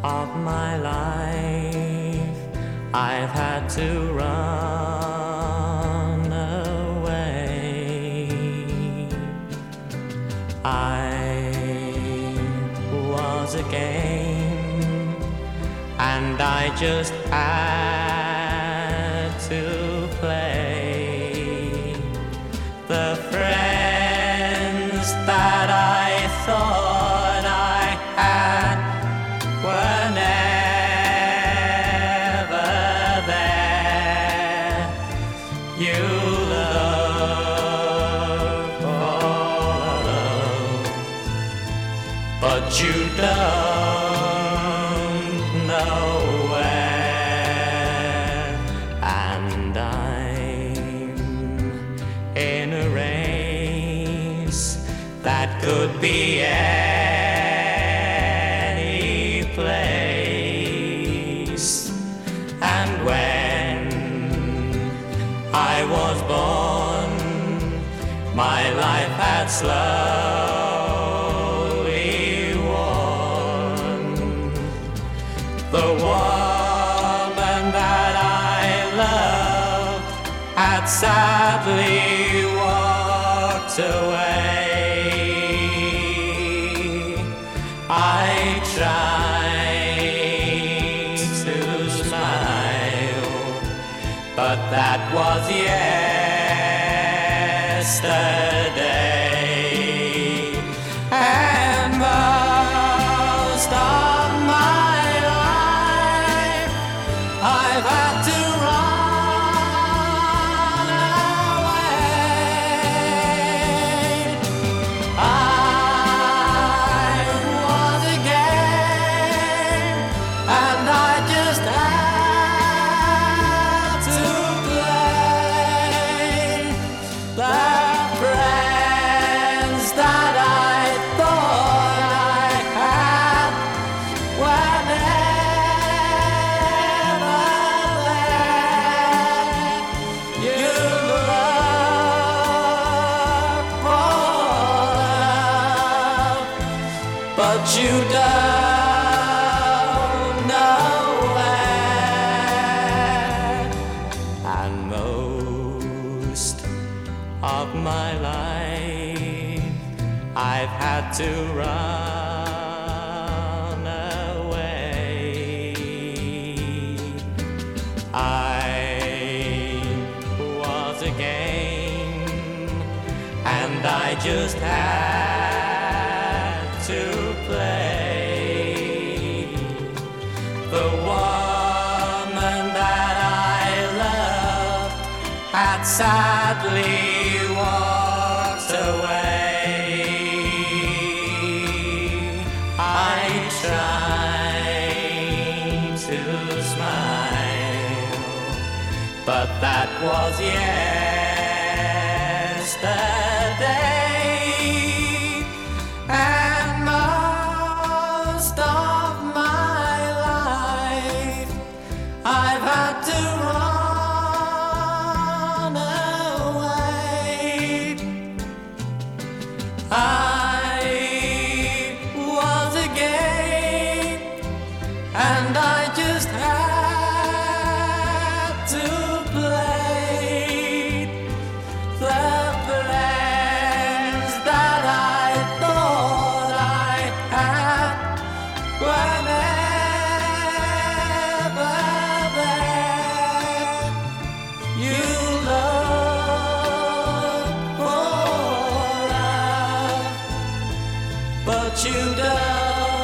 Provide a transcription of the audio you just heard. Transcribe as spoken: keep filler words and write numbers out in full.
of my life, I've had to run away. I was a game, and I just had to play. The friends that I thought I had were never there. You love follow, but you don't know where. And I'm in a race that could be any place. And when I was born, my life had slowly worn. The woman that I loved had sadly walked away. I tried to smile, but that was yesterday. And most of my life I've had to run away. I was a game, and I just had to play. The friends that I thought I had were never there. You look for love, but you don't know where. And most of my life I've had to run away. I was a game, and I just had to play. The woman that I loved had sadly walked away. I tried to smile, but that was yesterday. And most of my life I've had to run away. I was a game, and I just had to play. The friends that I thought I had were never there. You look for love, but you don't